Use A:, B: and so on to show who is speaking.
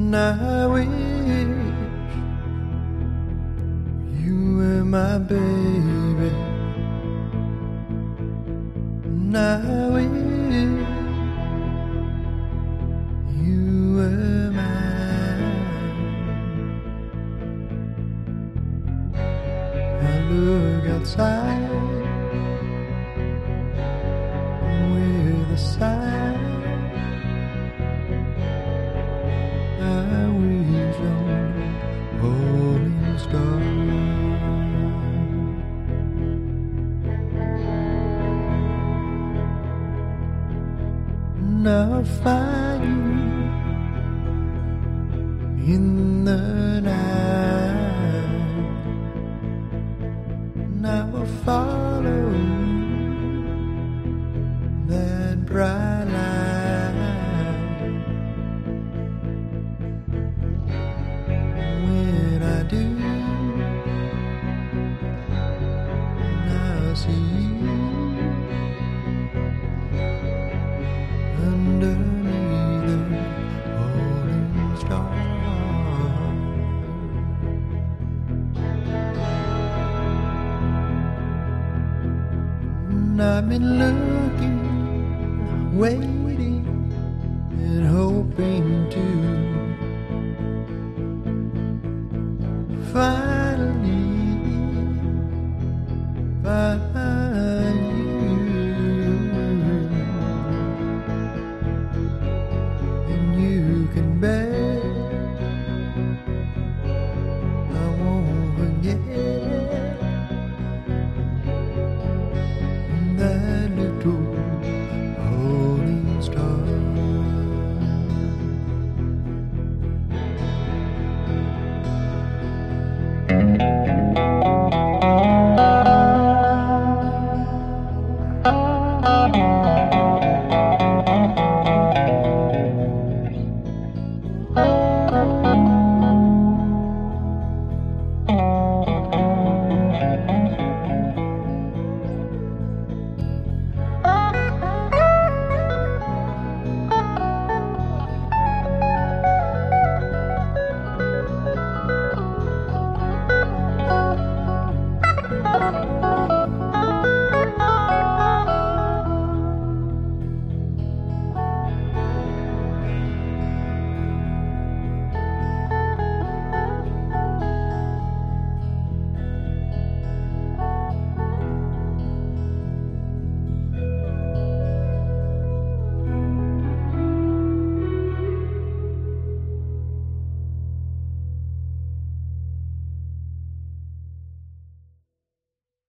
A: And I wish you were my baby. And I wish you were mine. I look outside with a sigh. I wish on a falling star. And I'll find you in the night, and I will follow that bright light. When I do, and I'll see you underneath the falling star. And I've been looking, waiting, and hoping to finally find you. And you can bet I won't forget